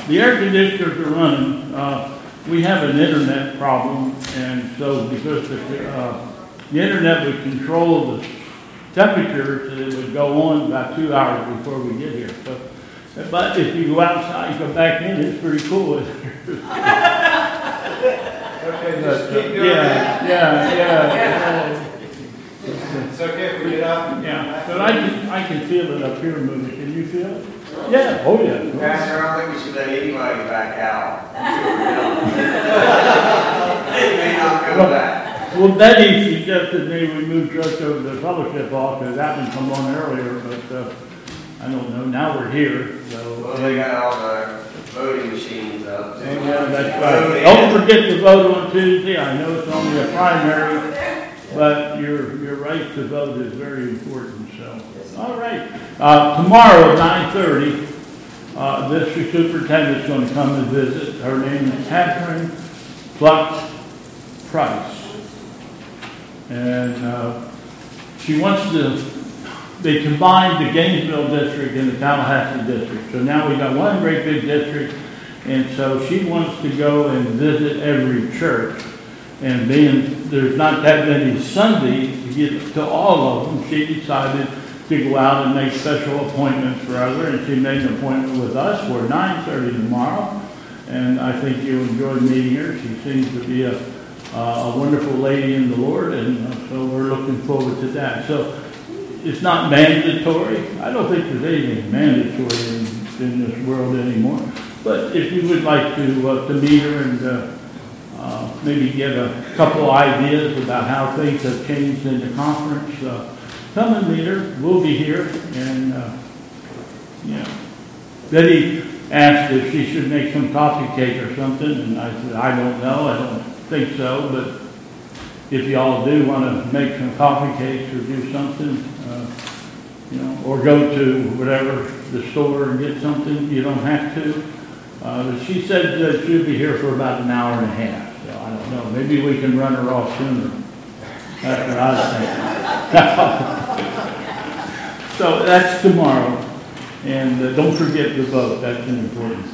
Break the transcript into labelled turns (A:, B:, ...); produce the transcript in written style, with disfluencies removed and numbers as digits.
A: The air conditioners are running. We have an internet problem, and so because the internet would control the temperatures, it would go on about 2 hours before we get here. So, but if you go outside, you go back in, it's pretty cool.
B: Okay, just keep doing that.
A: Yeah.
B: It's okay if we get up.
A: Yeah, but I can feel it up here moving. Can you feel it? Yeah. Oh yeah.
C: Pastor, I don't think we should let anybody back out. They may not come back.
A: Well, Betty suggested maybe we move church over to the fellowship hall because that one come on earlier, but I don't know. Now we're here, so.
C: Well, they got all the voting machines up.
A: Oh, yeah, that's right. Don't forget to vote on Tuesday. I know it's only a primary, but your right to vote is very important. So, all right. Tomorrow at 9:30, district superintendent's going to come and visit. Her name is Catherine Flux Price. And she wants to, they combined the Gainesville district and the Tallahassee district. So now we got one great big district. And so she wants to go and visit every church. And being there's not that many Sundays to get to all of them, she decided to go out and make special appointments for others. And she made an appointment with us for 9:30 tomorrow. And I think you'll enjoy meeting her. She seems to be a wonderful lady in the Lord, and so we're looking forward to that. So it's not mandatory. I don't think there's anything mandatory in this world anymore. But if you would like to meet her and maybe get a couple ideas about how things have changed in the conference, come and meet her. We'll be here. And Betty asked if she should make some coffee cake or something, and I said, I don't know. I don't think so, but if y'all do want to make some coffee cakes or do something, or go to whatever the store and get something, you don't have to. But she said that she'll be here for about an hour and a half, so I don't know. Maybe we can run her off sooner. That's what I was thinking. So that's tomorrow, and don't forget to vote. That's an important